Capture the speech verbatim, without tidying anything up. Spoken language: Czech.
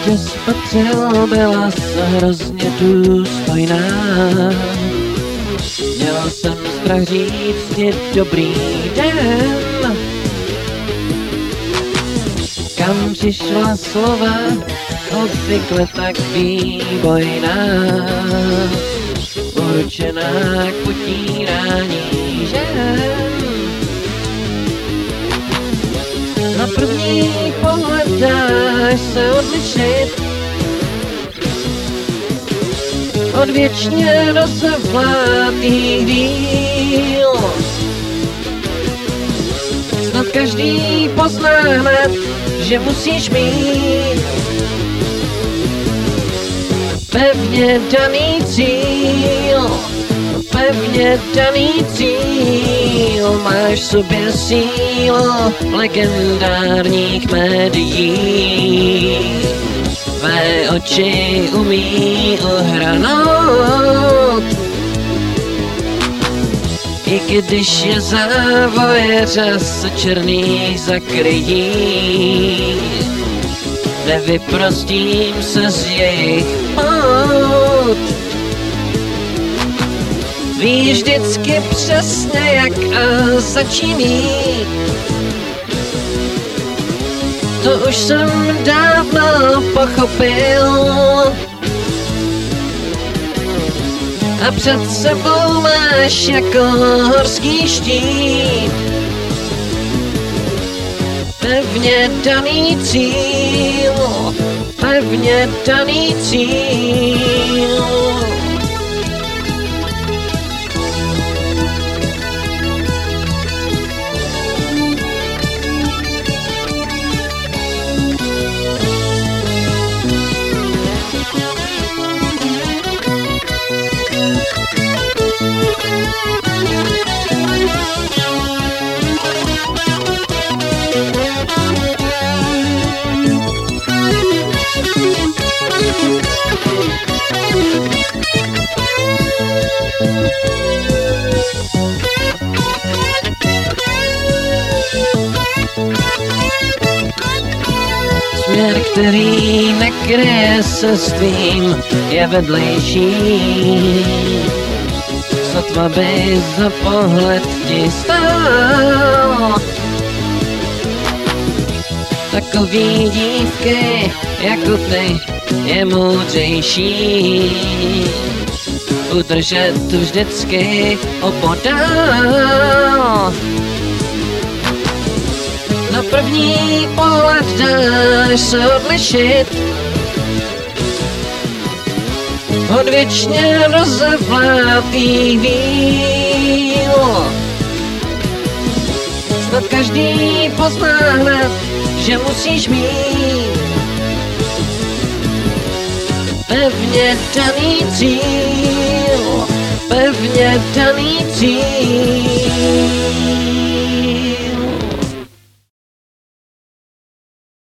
tě spatřil, byla jsi hrozně důstojná. Měl jsem strach říct ti dobrý den. Kam přišla slova, obvykle tak výbojná, určená k potírání žen. Na první pohled dáš se odlišit od věčně rozevlátých díl. Snad každý pozná hned, že musíš mít pevně daný cíl, pevně daný cíl. Máš v sobě sílu legendárních médií, tvé oči umí uhranout, i když je závoje řas černých zakryjí. Nevyprostím se z jejich pout. Víš vždycky přesně jak a za čím jít. To už jsem dávno pochopil. A před sebou máš jako horský štít pevně daný cíl, pevně daný cíl. Směr, který nekryje se s tvým, je vedlejší. Sotva by za pohled ti stál. Takový dívky jako ty je moudřejší udržet vždycky opodál. Na první pohled dáš se odlišit od věčně rozevlátých víl. Snad každý pozná hned, že musíš mít pevně daný cíl, pevně daný cíl.